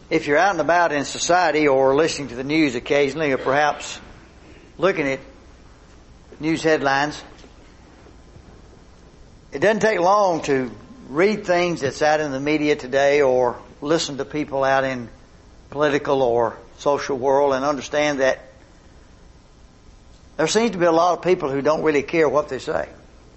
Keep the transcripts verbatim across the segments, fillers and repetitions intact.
if you're out and about in society or listening to the news occasionally or perhaps looking at news headlines, it doesn't take long to read things that's out in the media today or listen to people out in political or social world and understand that there seems to be a lot of people who don't really care what they say.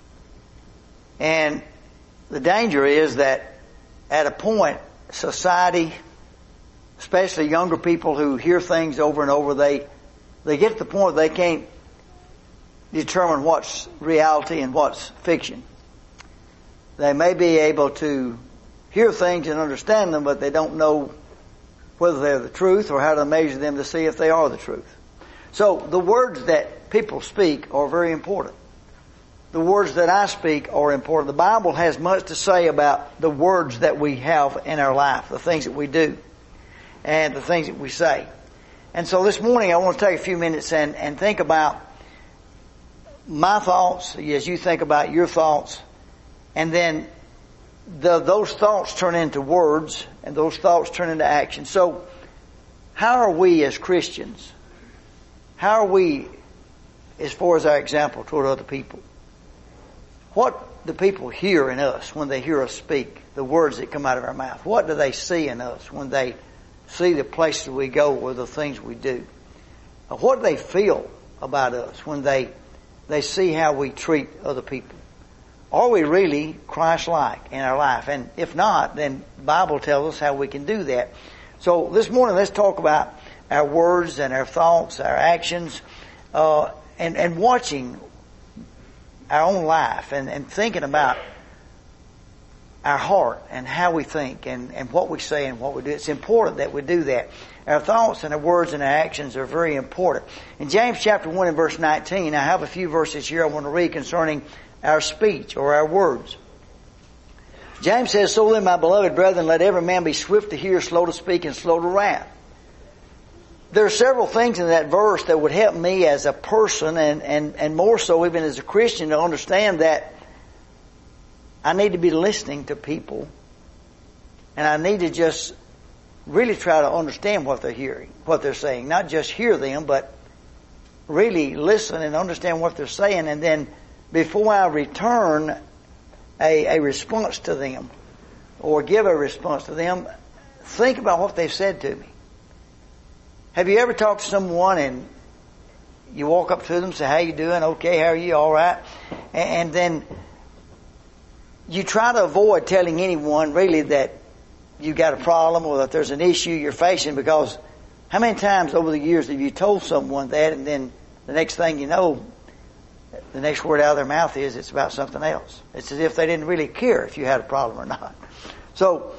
And the danger is that at a point, society, especially younger people who hear things over and over, they they get to the point they can't determine what's reality and what's fiction. They may be able to hear things and understand them, but they don't know whether they're the truth or how to measure them to see if they are the truth. So the words that people speak are very important. The words that I speak are important. The Bible has much to say about the words that we have in our life, the things that we do, and the things that we say. And so this morning I want to take a few minutes and, and think about my thoughts as you think about your thoughts. And then the, those thoughts turn into words, and those thoughts turn into action. So how are we as Christians? How are we as far as our example toward other people? What do people hear in us when they hear us speak, the words that come out of our mouth? What do they see in us when they see the places we go or the things we do? What do they feel about us when they they see how we treat other people? Are we really Christ-like in our life? And if not, then the Bible tells us how we can do that. So this morning, let's talk about our words and our thoughts, our actions, uh, and, and watching our own life and, and thinking about our heart and how we think and, and what we say and what we do. It's important that we do that. Our thoughts and our words and our actions are very important. In James chapter one and verse nineteen, I have a few verses here I want to read concerning our speech or our words. James says, "So then, my beloved brethren, let every man be swift to hear, slow to speak, and slow to wrath." There are several things in that verse that would help me as a person and, and, and more so even as a Christian to understand that I need to be listening to people, and I need to just really try to understand what they're hearing, what they're saying. Not just hear them, but really listen and understand what they're saying, and then before I return a, a response to them or give a response to them, think about what they've said to me. Have you ever talked to someone and you walk up to them, say, "How you doing? Okay, how are you? All right?" And then you try to avoid telling anyone really that you got a problem or that there's an issue you're facing, because how many times over the years have you told someone that, and then the next thing you know, the next word out of their mouth is it's about something else. It's as if they didn't really care if you had a problem or not. So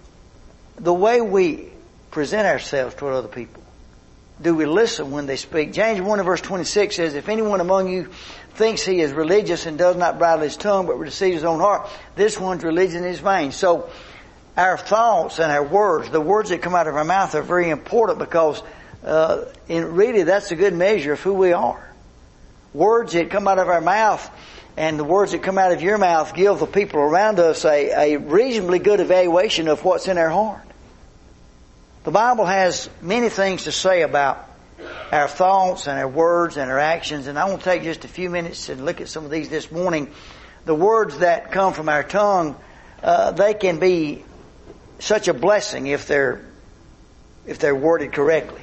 the way we present ourselves toward other people, do we listen when they speak? James one and verse twenty-six says, "If anyone among you thinks he is religious and does not bridle his tongue but deceives his own heart, this one's religion is vain." So our thoughts and our words, the words that come out of our mouth, are very important, because uh, in really that's a good measure of who we are. Words that come out of our mouth and the words that come out of your mouth give the people around us a, a reasonably good evaluation of what's in our heart. The Bible has many things to say about our thoughts and our words and our actions, and I want to take just a few minutes and look at some of these this morning. The words that come from our tongue, uh, they can be such a blessing if they're if they're worded correctly,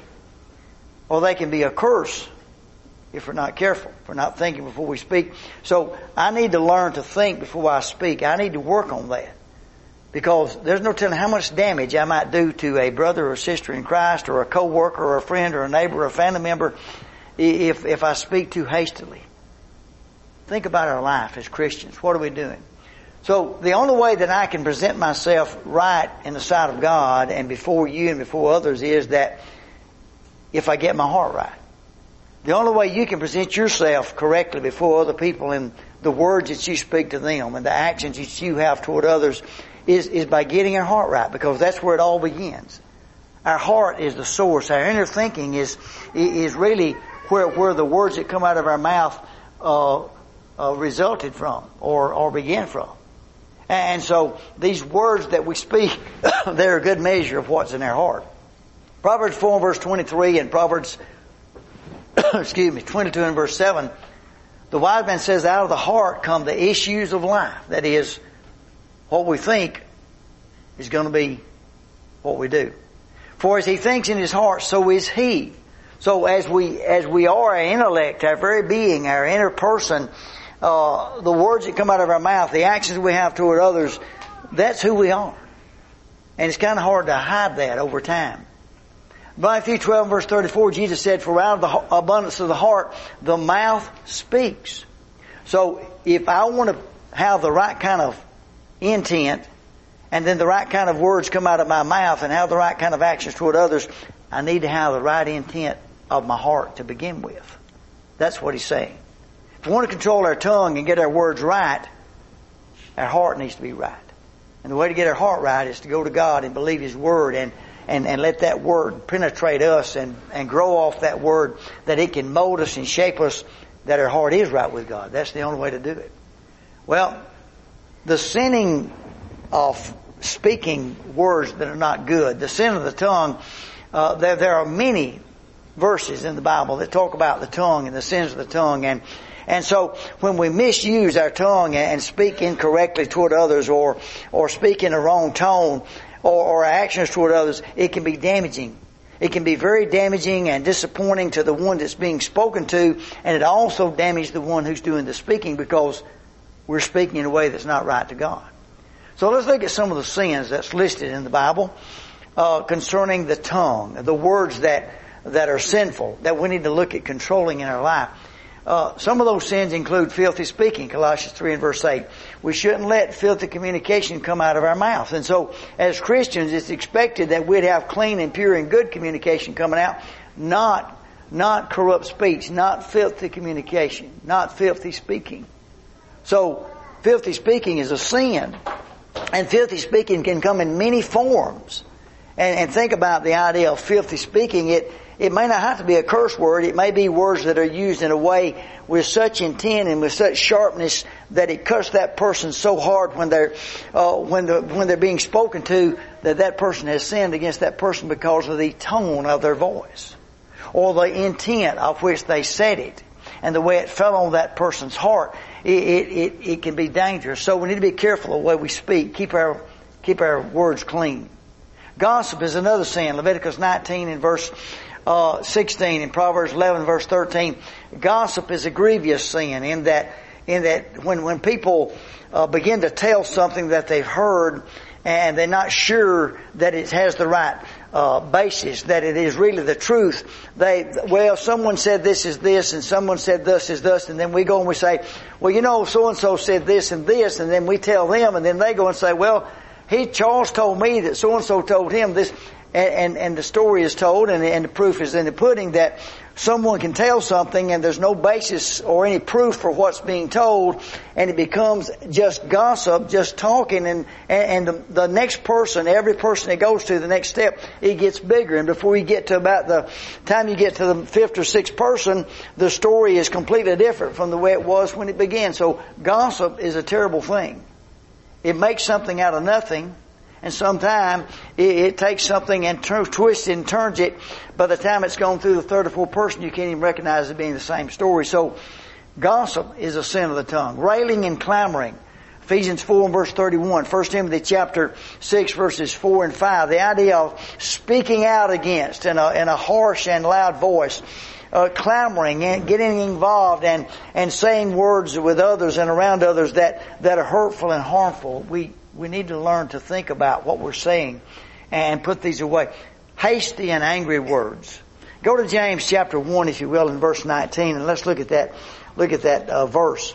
or they can be a curse if we're not careful, if we're not thinking before we speak. So I need to learn to think before I speak. I need to work on that, because there's no telling how much damage I might do to a brother or sister in Christ, or a co-worker or a friend or a neighbor or a family member if if I speak too hastily. Think about our life as Christians. What are we doing? So the only way that I can present myself right in the sight of God and before you and before others is that if I get my heart right. The only way you can present yourself correctly before other people in the words that you speak to them and the actions that you have toward others is, is by getting our heart right, because that's where it all begins. Our heart is the source. Our inner thinking is is really where where the words that come out of our mouth uh, uh, resulted from or, or began from. And so these words that we speak, they're a good measure of what's in our heart. Proverbs four and verse twenty-three and Proverbs, excuse me, twenty-two and verse seven, the wise man says, out of the heart come the issues of life. That is, what we think is going to be what we do. For as he thinks in his heart, so is he. So as we, as we are, our intellect, our very being, our inner person, uh, the words that come out of our mouth, the actions we have toward others, that's who we are. And it's kind of hard to hide that over time. Matthew twelve verse thirty-four, Jesus said, for out of the abundance of the heart, the mouth speaks. So if I want to have the right kind of intent, and then the right kind of words come out of my mouth, and have the right kind of actions toward others, I need to have the right intent of my heart to begin with. That's what he's saying. If we want to control our tongue and get our words right, our heart needs to be right. And the way to get our heart right is to go to God and believe His Word and And, and let that Word penetrate us and, and grow off that Word, that it can mold us and shape us, that our heart is right with God. That's the only way to do it. Well, the sinning of speaking words that are not good, the sin of the tongue, uh, there, there are many verses in the Bible that talk about the tongue and the sins of the tongue. And, and so when we misuse our tongue and speak incorrectly toward others or, or speak in the wrong tone, Or, or our actions toward others, it can be damaging. It can be very damaging and disappointing to the one that's being spoken to, and it also damages the one who's doing the speaking because we're speaking in a way that's not right to God. So let's look at some of the sins that's listed in the Bible uh, concerning the tongue, the words that that are sinful, that we need to look at controlling in our life. Uh, some of those sins include filthy speaking, Colossians three and verse eight. We shouldn't let filthy communication come out of our mouth. And so, as Christians, it's expected that we'd have clean and pure and good communication coming out, not, not corrupt speech, not filthy communication, not filthy speaking. So, filthy speaking is a sin. And filthy speaking can come in many forms. And, and think about the idea of filthy speaking. It, It may not have to be a curse word. It may be words that are used in a way with such intent and with such sharpness that it cuts that person so hard when they're uh, when the when they're being spoken to that that person has sinned against that person because of the tone of their voice or the intent of which they said it and the way it fell on that person's heart. It it it, it can be dangerous. So we need to be careful of the way we speak. Keep our keep our words clean. Gossip is another sin. Leviticus nineteen and verse Uh, sixteen and Proverbs eleven verse thirteen. Gossip is a grievous sin in that, in that when, when people uh, begin to tell something that they've heard and they're not sure that it has the right uh, basis, that it is really the truth, they, well, someone said this is this and someone said this is this, and then we go and we say, well, you know, so-and-so said this and this, and then we tell them, and then they go and say, well, he, Charles told me that so-and-so told him this. And, and, and the story is told and, and the proof is in the pudding that someone can tell something and there's no basis or any proof for what's being told, and it becomes just gossip, just talking, and, and, and the, the next person, every person that goes to the next step, it gets bigger, and before you get to about the time you get to the fifth or sixth person, the story is completely different from the way it was when it began. So gossip is a terrible thing. It makes something out of nothing. And sometimes it, it takes something and t- twists it and turns it. By the time it's gone through the third or fourth person, you can't even recognize it being the same story. So, gossip is a sin of the tongue. Railing and clamoring. Ephesians four and verse thirty-one. First Timothy chapter six verses four and five. The idea of speaking out against in a, in a harsh and loud voice. Uh, clamoring and getting involved and, and saying words with others and around others that, that are hurtful and harmful. We, we need to learn to think about what we're saying and put these away. Hasty and angry words. Go to James chapter one, if you will, in verse nineteen, and let's look at that, look at that uh, verse.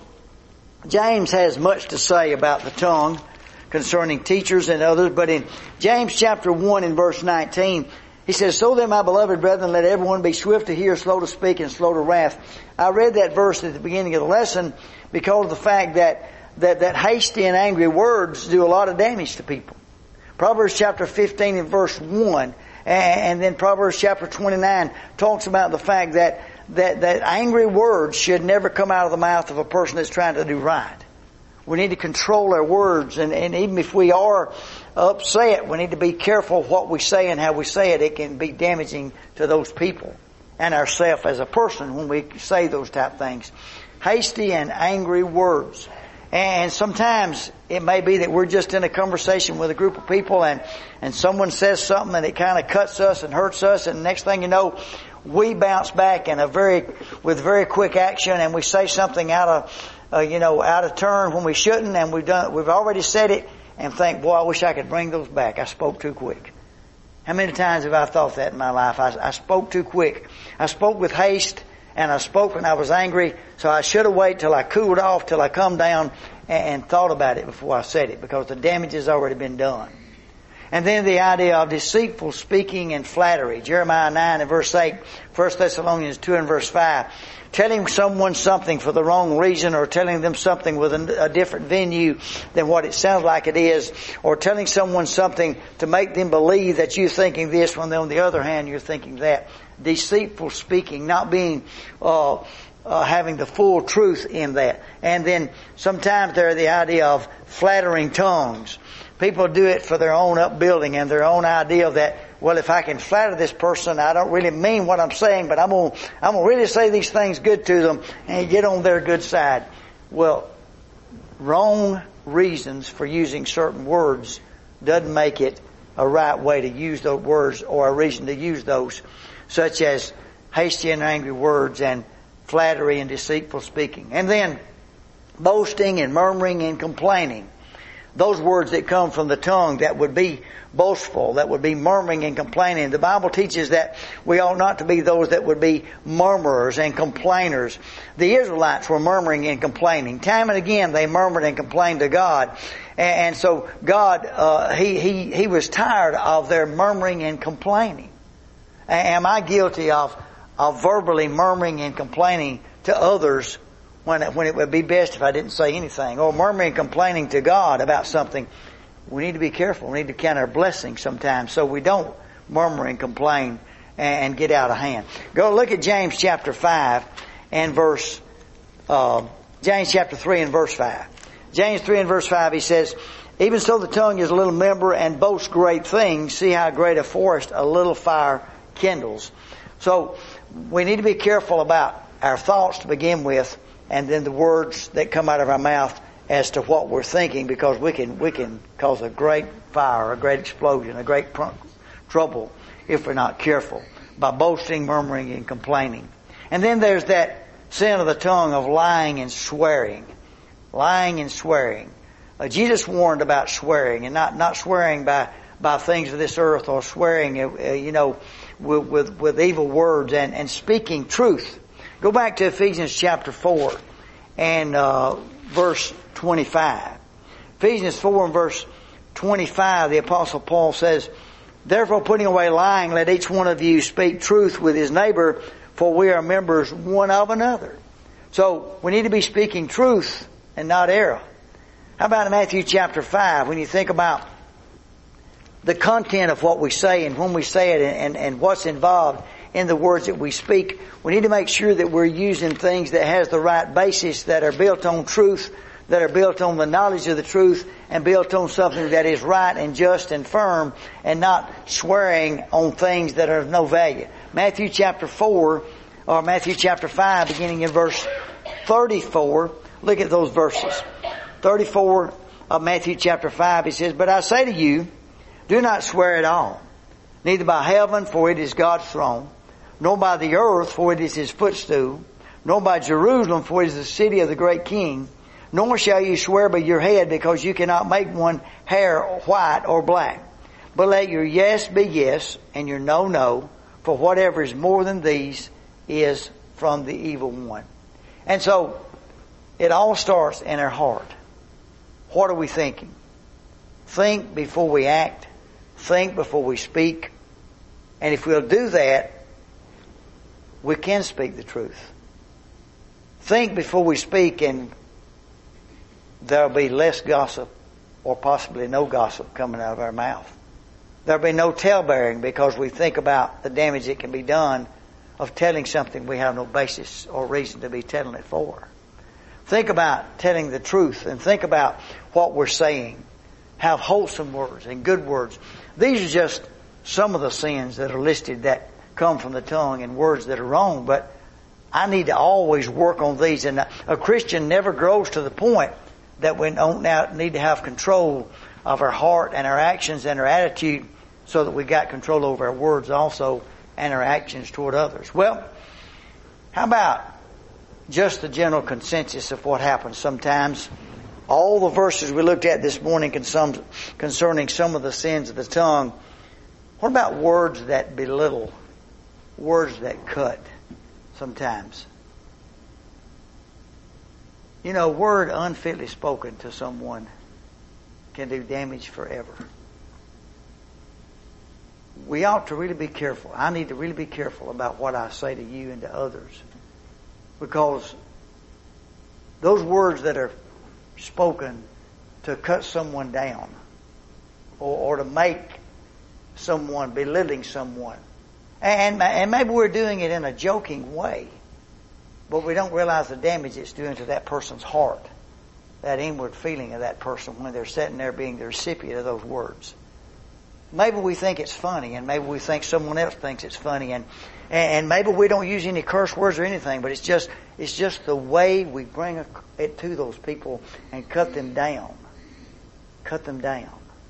James has much to say about the tongue concerning teachers and others, but in James chapter one in verse nineteen, he says, so then, my beloved brethren, let everyone be swift to hear, slow to speak, and slow to wrath. I read that verse at the beginning of the lesson because of the fact that, that, that hasty and angry words do a lot of damage to people. Proverbs chapter fifteen and verse one, and then Proverbs chapter twenty-nine talks about the fact that, that, that angry words should never come out of the mouth of a person that's trying to do right. We need to control our words, and, and even if we are upset, we need to be careful what we say and how we say it. It can be damaging to those people and ourselves as a person when we say those type of things. Hasty and angry words. And sometimes it may be that we're just in a conversation with a group of people, and, and someone says something and it kind of cuts us and hurts us, and the next thing you know, we bounce back in a very, with very quick action, and we say something out of, uh, you know, out of turn when we shouldn't, and we've done, we've already said it, and think, boy, I wish I could bring those back. I spoke too quick. How many times have I thought that in my life? I, I spoke too quick. I spoke with haste, and I spoke when I was angry, so I should have waited till I cooled off, till I come down and, and thought about it before I said it, because the damage has already been done. And then the idea of deceitful speaking and flattery. Jeremiah nine and verse eight, First Thessalonians two and verse five. Telling someone something for the wrong reason, or telling them something with a, a different venue than what it sounds like it is, or telling someone something to make them believe that you're thinking this when on the other hand you're thinking that. Deceitful speaking, not being, uh, uh, having the full truth in that. And then sometimes there's the idea of flattering tongues. People do it for their own upbuilding and their own idea that, well, if I can flatter this person, I don't really mean what I'm saying, but I'm going to, I'm going to really say these things good to them and get on their good side. Well, wrong reasons for using certain words doesn't make it a right way to use those words, or a reason to use those, such as hasty and angry words and flattery and deceitful speaking. And then boasting and murmuring and complaining. Those words that come from the tongue that would be boastful, that would be murmuring and complaining. The Bible teaches that we ought not to be those that would be murmurers and complainers. The Israelites were murmuring and complaining. Time and again they murmured and complained to God. And so God, uh, he, he, he was tired of their murmuring and complaining. Am I guilty of, of verbally murmuring and complaining to others when it, when it would be best if I didn't say anything? Or murmuring and complaining to God about something? We need to be careful. We need to count our blessings sometimes so we don't murmur and complain and, and get out of hand. Go look at James chapter five and verse, uh, James chapter three and verse five. James three and verse five, he says, even so the tongue is a little member and boasts great things. See how great a forest a little fire kindles. So we need to be careful about our thoughts to begin with, and then the words that come out of our mouth as to what we're thinking, because we can we can cause a great fire, a great explosion, a great pr- trouble if we're not careful by boasting, murmuring, and complaining. And then there's that sin of the tongue of lying and swearing. Lying and swearing. Uh, Jesus warned about swearing, and not, not swearing by, by things of this earth, or swearing, uh, you know, with, with, with evil words, and, and speaking truth. Go back to Ephesians chapter four and uh, verse twenty-five. Ephesians four and verse twenty-five, the Apostle Paul says, therefore putting away lying, let each one of you speak truth with his neighbor, for we are members one of another. So we need to be speaking truth and not error. How about in Matthew chapter five, when you think about the content of what we say and when we say it, and, and what's involved in the words that we speak, we need to make sure that we're using things that has the right basis, that are built on truth, that are built on the knowledge of the truth, and built on something that is right and just and firm, and not swearing on things that are of no value. Matthew chapter four, or Matthew chapter five, beginning in verse thirty-four, look at those verses. thirty-four of Matthew chapter five, he says, but I say to you, do not swear at all, neither by heaven, for it is God's throne, nor by the earth, for it is his footstool, nor by Jerusalem, for it is the city of the great king, nor shall you swear by your head, because you cannot make one hair white or black. But let your yes be yes, and your no, no, for whatever is more than these is from the evil one. And so, it all starts in our heart. What are we thinking? Think before we act. Think before we speak. And if we'll do that, we can speak the truth. Think before we speak, and there'll be less gossip, or possibly no gossip coming out of our mouth. There'll be no talebearing, because we think about the damage that can be done of telling something we have no basis or reason to be telling it for. Think about telling the truth and think about what we're saying. Have wholesome words and good words. These are just some of the sins that are listed that come from the tongue and words that are wrong, but I need to always work on these. And a Christian never grows to the point that we don't now need to have control of our heart and our actions and our attitude so that we got control over our words also and our actions toward others. Well, how about just the general consensus of what happens sometimes? All the verses we looked at this morning concerning some of the sins of the tongue. What about words that belittle? Words that cut sometimes. You know, a word unfitly spoken to someone can do damage forever. We ought to really be careful. I need to really be careful about what I say to you and to others. Because those words that are spoken to cut someone down or, or to make someone, belittling someone. And, and maybe we're doing it in a joking way, but we don't realize the damage it's doing to that person's heart, that inward feeling of that person when they're sitting there being the recipient of those words. Maybe we think it's funny, and maybe we think someone else thinks it's funny, and and maybe we don't use any curse words or anything, but it's just it's just the way we bring it to those people and cut them down. Cut them down.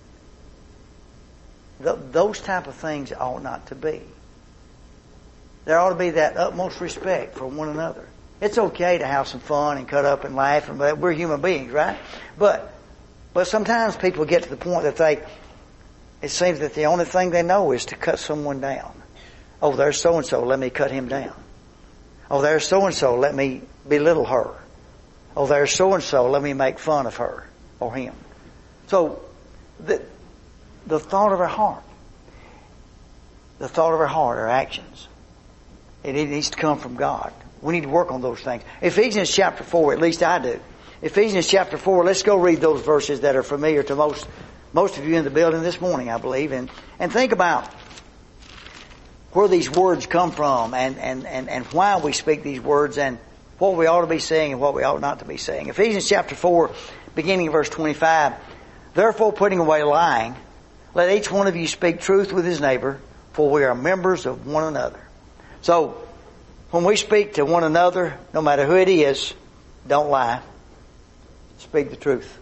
Th- those type of things ought not to be. There ought to be that utmost respect for one another. It's okay to have some fun and cut up and laugh, and we're human beings, right? But but sometimes people get to the point that they it seems that the only thing they know is to cut someone down. Oh, there's so-and-so, let me cut him down. Oh, there's so-and-so, let me belittle her. Oh, there's so-and-so, let me make fun of her or him. So, the, the thought of our heart, the thought of our heart, our actions, it, it needs to come from God. We need to work on those things. Ephesians chapter four, at least I do. Ephesians chapter four, let's go read those verses that are familiar to most Most of you in the building this morning, I believe, and, and think about where these words come from and, and, and, and why we speak these words and what we ought to be saying and what we ought not to be saying. Ephesians chapter four, beginning of verse twenty-five, therefore putting away lying, let each one of you speak truth with his neighbor, for we are members of one another. So, when we speak to one another, no matter who it is, don't lie. Speak the truth.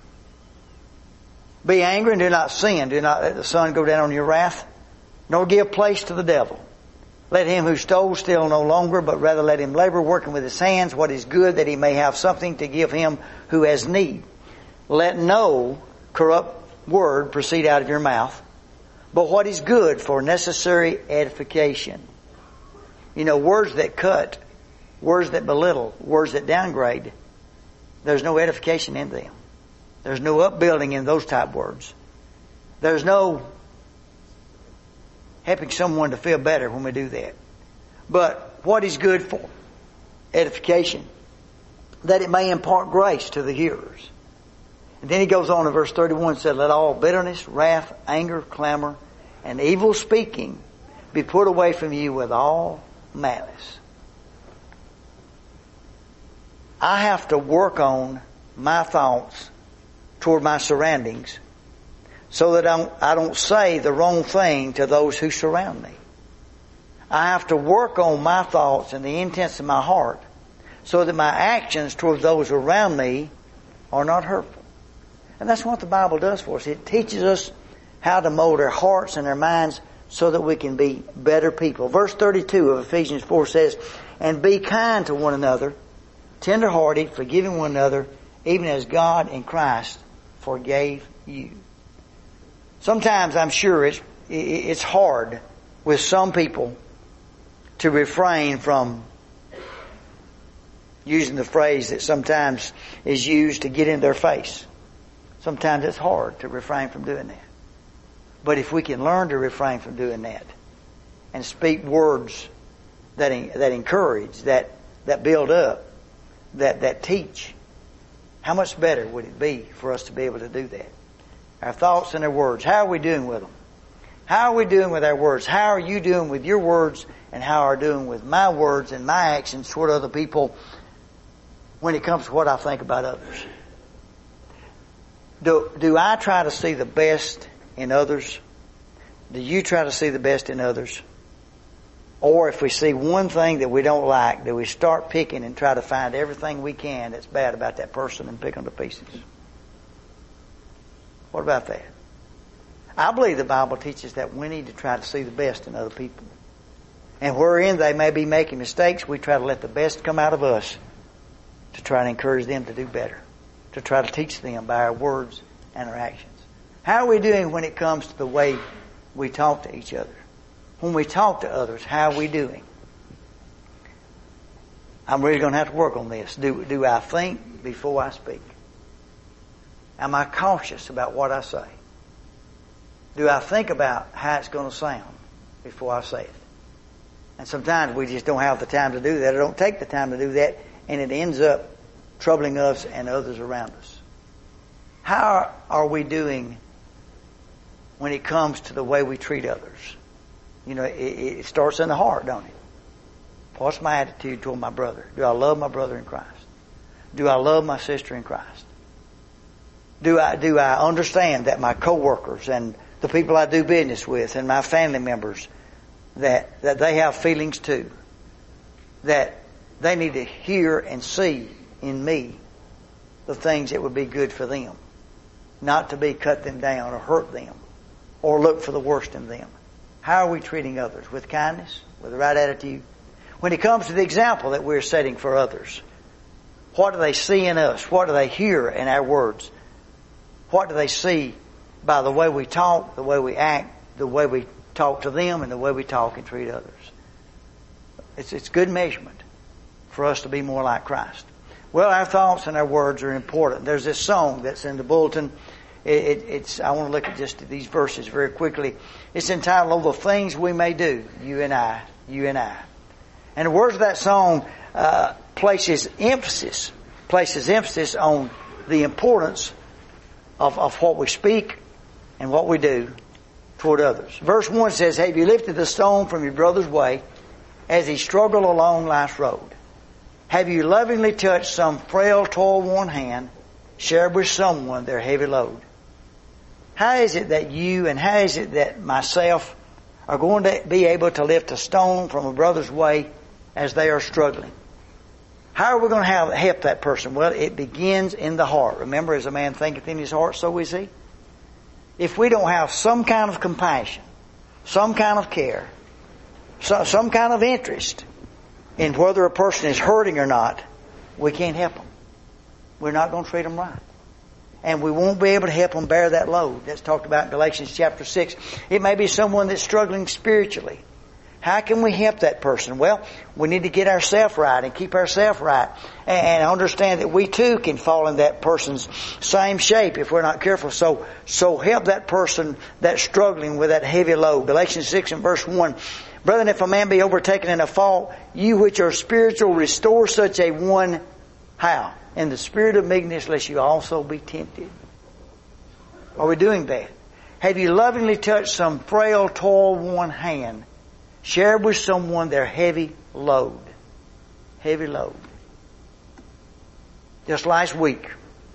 Be angry and do not sin. Do not let the sun go down on your wrath, nor give place to the devil. Let him who stole steal no longer, but rather let him labor, working with his hands what is good, that he may have something to give him who has need. Let no corrupt word proceed out of your mouth, but what is good for necessary edification. You know, words that cut, words that belittle, words that downgrade, there's no edification in them. There's no upbuilding in those type words. There's no helping someone to feel better when we do that. But what is good for? Edification. That it may impart grace to the hearers. And then he goes on in verse thirty-one and said, let all bitterness, wrath, anger, clamor, and evil speaking be put away from you with all malice. I have to work on my thoughts toward my surroundings so that I don't, I don't say the wrong thing to those who surround me. I have to work on my thoughts and the intents of my heart so that my actions toward those around me are not hurtful. And that's what the Bible does for us. It teaches us how to mold our hearts and our minds so that we can be better people. Verse thirty-two of Ephesians four says, and be kind to one another, tender-hearted, forgiving one another, even as God in Christ forgave you. Sometimes I'm sure it's, it's hard with some people to refrain from using the phrase that sometimes is used to get in their face. Sometimes it's hard to refrain from doing that. But if we can learn to refrain from doing that and speak words that that encourage, that that build up, that that teach, how much better would it be for us to be able to do that? Our thoughts and our words. How are we doing with them? How are we doing with our words? How are you doing with your words? And how are you doing with my words and my actions toward other people? when it comes to what I think about others? Do, do I try to see the best in others? Do you try to see the best in others? Or if we see one thing that we don't like, do we start picking and try to find everything we can that's bad about that person and pick them to pieces? What about that? I believe the Bible teaches that we need to try to see the best in other people. And wherein they may be making mistakes, we try to let the best come out of us to try to encourage them to do better, to try to teach them by our words and our actions. How are we doing when it comes to the way we talk to each other? When we talk to others, how are we doing? I'm really going to have to work on this. Do, do I think before I speak? Am I cautious about what I say? Do I think about how it's going to sound before I say it? And sometimes we just don't have the time to do that, or don't take the time to do that, and it ends up troubling us and others around us. How are we doing when it comes to the way we treat others? You know, it, it starts in the heart, don't it? What's my attitude toward my brother? Do I love my brother in Christ? Do I love my sister in Christ? Do I, do I understand that my coworkers and the people I do business with and my family members, that, that they have feelings too? That they need to hear and see in me the things that would be good for them. Not to be cut them down or hurt them or look for the worst in them. How are we treating others? With kindness? With the right attitude? When it comes to the example that we're setting for others, what do they see in us? What do they hear in our words? What do they see by the way we talk, the way we act, the way we talk to them, and the way we talk and treat others? It's, it's good measurement for us to be more like Christ. Well, our thoughts and our words are important. There's this song that's in the bulletin. It, it, it's I want to look at just these verses very quickly. It's entitled, "Oh, the Things We May Do, You and I, You and I." And the words of that song uh, places emphasis, places emphasis on the importance of, of what we speak and what we do toward others. Verse one says, "Have you lifted the stone from your brother's way as he struggled along life's road? Have you lovingly touched some frail, toil-worn hand, shared with someone their heavy load?" How is it that you and how is it that myself are going to be able to lift a stone from a brother's way as they are struggling? How are we going to have, help that person? Well, it begins in the heart. Remember, as a man thinketh in his heart, so is he. If we don't have some kind of compassion, some kind of care, so, some kind of interest in whether a person is hurting or not, we can't help them. We're not going to treat them right. And we won't be able to help them bear that load. That's talked about in Galatians chapter six. It may be someone that's struggling spiritually. How can we help that person? Well, we need to get ourselves right and keep ourselves right. And understand that we too can fall in that person's same shape if we're not careful. So, so help that person that's struggling with that heavy load. Galatians six and verse one. "Brethren, if a man be overtaken in a fault, you which are spiritual, restore such a one." How? "In the spirit of meekness, lest you also be tempted." Are we doing that? Have you lovingly touched some frail, toil-worn hand, shared with someone their heavy load? Heavy load. Just last week,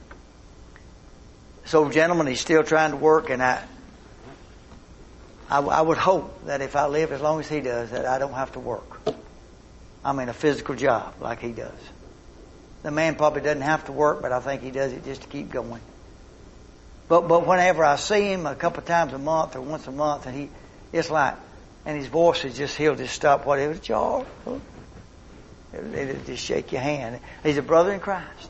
this old gentleman, he's still trying to work, and I, I, I would hope that if I live as long as he does, that I don't have to work. I'm in a physical job like he does. The man probably doesn't have to work, but I think he does it just to keep going. But but whenever I see him a couple of times a month or once a month, and he, it's like, and his voice is just, he'll just stop whatever. Charles, it'll, it'll just shake your hand. He's a brother in Christ.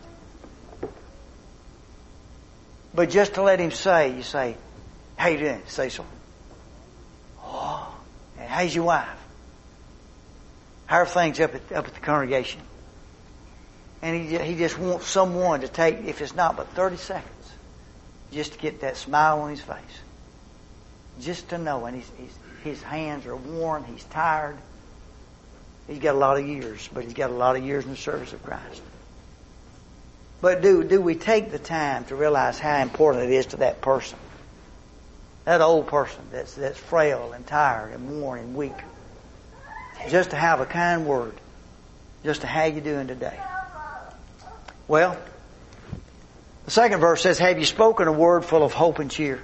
But just to let him say, you say, "How you doing, Cecil?" "Oh, and how's your wife? How are things up at up at the congregation?" And he he just wants someone to take, if it's not but thirty seconds, just to get that smile on his face. Just to know. And he's, he's, his hands are worn. He's tired. He's got a lot of years, but he's got a lot of years in the service of Christ. But do, do we take the time to realize how important it is to that person? That old person that's, that's frail and tired and worn and weak. Just to have a kind word. Just to, "How you doing today?" Well, the second verse says, have you spoken a word full of hope and cheer?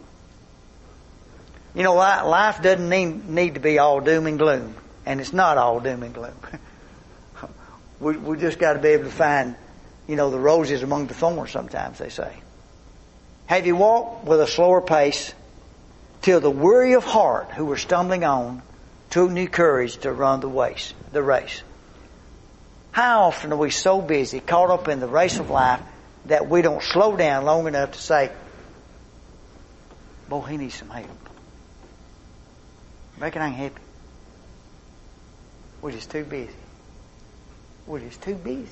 You know, life doesn't need, need to be all doom and gloom. And it's not all doom and gloom. we, we just got to be able to find, you know, the roses among the thorns sometimes, they say. Have you walked with a slower pace till the weary of heart who were stumbling on took new courage to run the race, the race? How often are we so busy, caught up in the race of life, that we don't slow down long enough to say, boy, he needs some help. Reckon I can help him. We're just too busy. We're just too busy.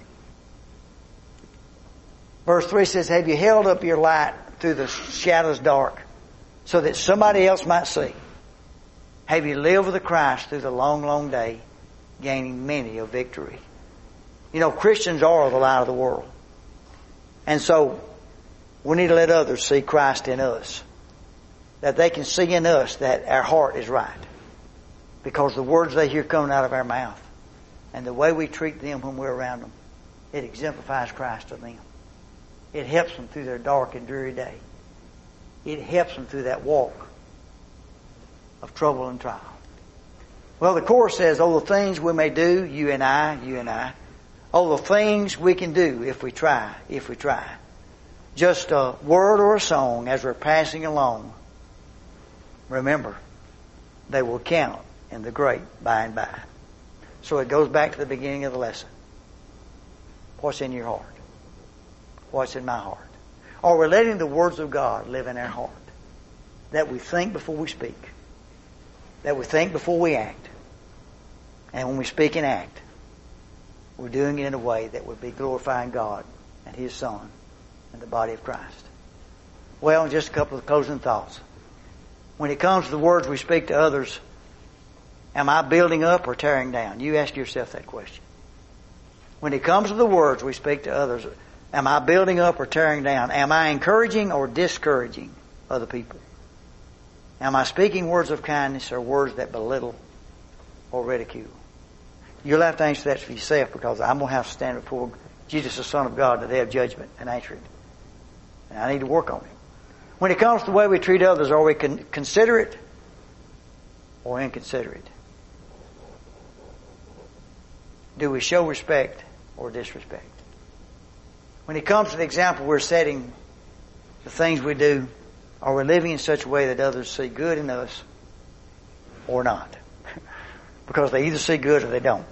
Verse three says, have you held up your light through the shadows dark so that somebody else might see? Have you lived with the Christ through the long, long day, gaining many a victory? You know, Christians are the light of the world. And so, we need to let others see Christ in us. That they can see in us that our heart is right. Because the words they hear coming out of our mouth and the way we treat them when we're around them, it exemplifies Christ to them. It helps them through their dark and dreary day. It helps them through that walk of trouble and trial. Well, the chorus says, oh, the things we may do, you and I, you and I. Oh, the things we can do if we try, if we try. Just a word or a song as we're passing along. Remember, they will count in the great by and by. So it goes back to the beginning of the lesson. What's in your heart? What's in my heart? Are we letting the words of God live in our heart? That we think before we speak. That we think before we act. And when we speak and act, we're doing it in a way that would be glorifying God and His Son and the body of Christ. Well, just a couple of closing thoughts. When it comes to the words we speak to others, am I building up or tearing down? You ask yourself that question. When it comes to the words we speak to others, am I building up or tearing down? Am I encouraging or discouraging other people? Am I speaking words of kindness or words that belittle or ridicule? You'll have to answer that for yourself, because I'm going to have to stand before Jesus, the Son of God, the day of judgment, and answer it. And I need to work on it. When it comes to the way we treat others, are we con- considerate or inconsiderate? Do we show respect or disrespect? When it comes to the example we're setting, the things we do, are we living in such a way that others see good in us or not? Because they either see good or they don't.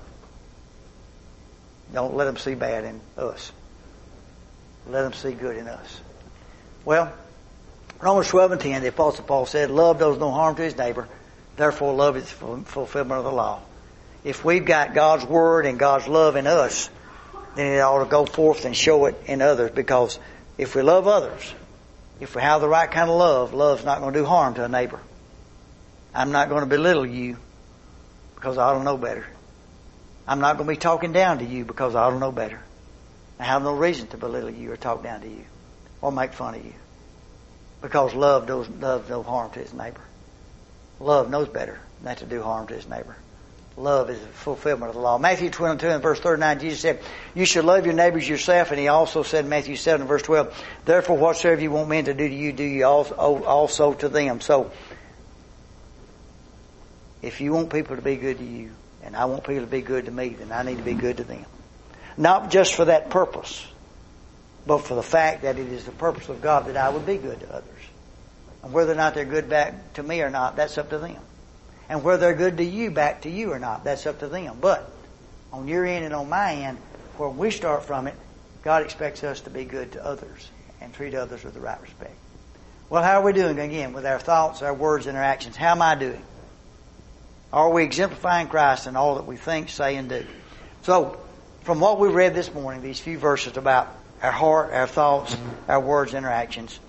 Don't let them see bad in us. Let them see good in us. Well, Romans twelve and ten, the Apostle Paul said, love does no harm to his neighbor. Therefore, love is the fulfillment of the law. If we've got God's Word and God's love in us, then it ought to go forth and show it in others. Because if we love others, if we have the right kind of love, love's not going to do harm to a neighbor. I'm not going to belittle you because I don't know better. I'm not going to be talking down to you because I don't know better. I have no reason to belittle you or talk down to you or make fun of you. Because love does, does no harm to his neighbor. Love knows better than to do harm to his neighbor. Love is the fulfillment of the law. Matthew twenty-two and verse thirty-nine, Jesus said, you should love your neighbors yourself. And He also said in Matthew seven and verse twelve, therefore whatsoever you want men to do to you, do you also, also to them. So, if you want people to be good to you, and I want people to be good to me, then I need to be good to them. Not just for that purpose, but for the fact that it is the purpose of God that I would be good to others. And whether or not they're good back to me or not, that's up to them. And whether they're good to you back to you or not, that's up to them. But on your end and on my end, where we start from it, God expects us to be good to others and treat others with the right respect. Well, how are we doing again with our thoughts, our words, and our actions? How am I doing? Are we exemplifying Christ in all that we think, say, and do? So, from what we read this morning, these few verses about our heart, our thoughts, our words, and our actions,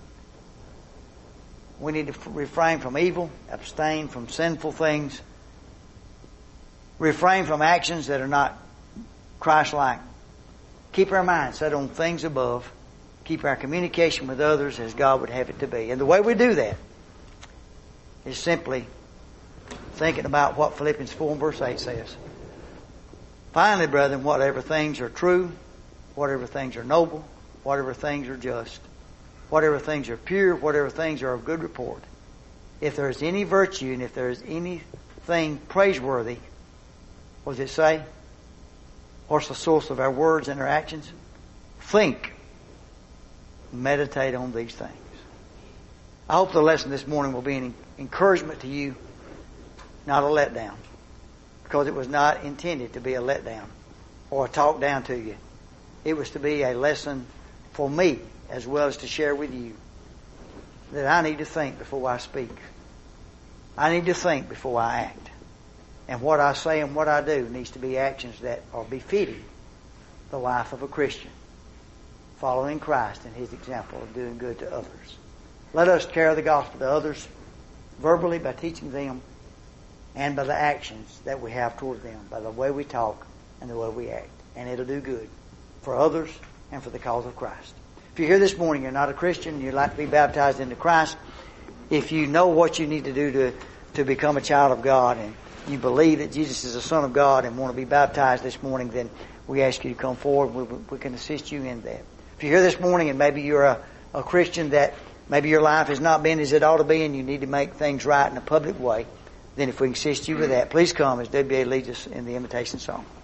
we need to refrain from evil, abstain from sinful things, refrain from actions that are not Christ-like. Keep our minds set on things above. Keep our communication with others as God would have it to be. And the way we do that is simply thinking about what Philippians four and verse eight says. Finally, brethren, whatever things are true, whatever things are noble, whatever things are just, whatever things are pure, whatever things are of good report. If there is any virtue and if there is anything praiseworthy, what does it say? What's the source of our words and our actions? Think. Meditate on these things. I hope the lesson this morning will be an encouragement to you, not a letdown. Because it was not intended to be a letdown or a talk down to you. It was to be a lesson for me as well as to share with you that I need to think before I speak. I need to think before I act. And what I say and what I do needs to be actions that are befitting the life of a Christian, following Christ and His example of doing good to others. Let us carry the gospel to others verbally by teaching them and by the actions that we have toward them, by the way we talk and the way we act. And it'll do good for others and for the cause of Christ. If you're here this morning, you're not a Christian, you'd like to be baptized into Christ, if you know what you need to do to, to become a child of God and you believe that Jesus is the Son of God and want to be baptized this morning, then we ask you to come forward. We, we can assist you in that. If you're here this morning and maybe you're a, a Christian that maybe your life has not been as it ought to be and you need to make things right in a public way, then if we can assist you with that, please come as W B A leads us in the invitation song.